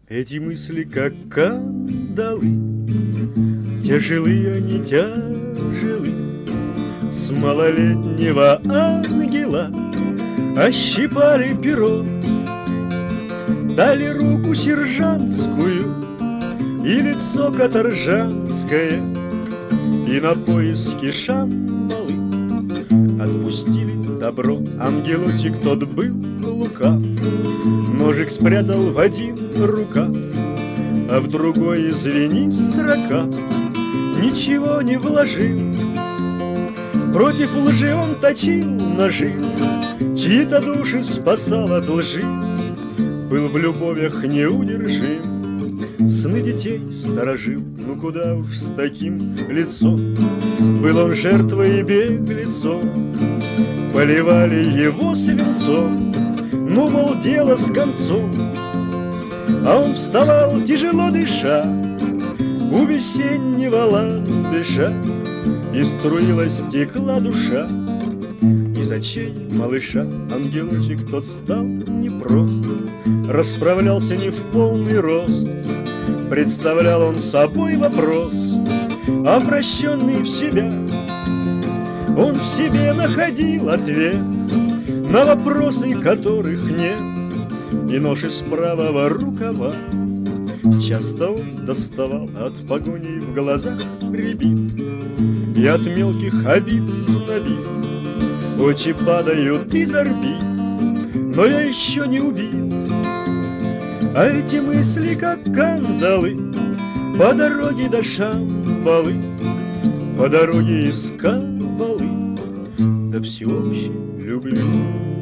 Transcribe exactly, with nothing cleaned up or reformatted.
Эти мысли, как кандалы, тяжелые они, тяжелы. С малолетнего ангела ощипали перо, дали руку сержантскую и лицо каторжанское, и на поиски Шамбалы отпустили добро. Ангелочек тот был лукав, ножик спрятал в один рукав, а в другой, извини, строка ничего не вложил. Против лжи он точил ножи, чьи-то души спасал от лжи. Был в любовях неудержим, сны детей сторожил. Ну куда уж с таким лицом, был он жертвой и беглецом. Поливали его свинцом, ну, мол, дело с концом. А он вставал, тяжело дыша, у весеннего ландыша, и струилась, текла душа из очей малыша. Ангелочек тот стал непрост, расправлялся не в полный рост. Представлял он собой вопрос, обращенный в себя. Он в себе находил ответ на вопросы, которых нет. И нож из правого рукава часто он доставал, от погони в глазах рябит и от мелких обид знобит. Очи падают из орбит, но я еще не убит. А эти мысли, как кандалы, по дороге до Шамбалы, по дороге из Кабалы до всеобщей любви.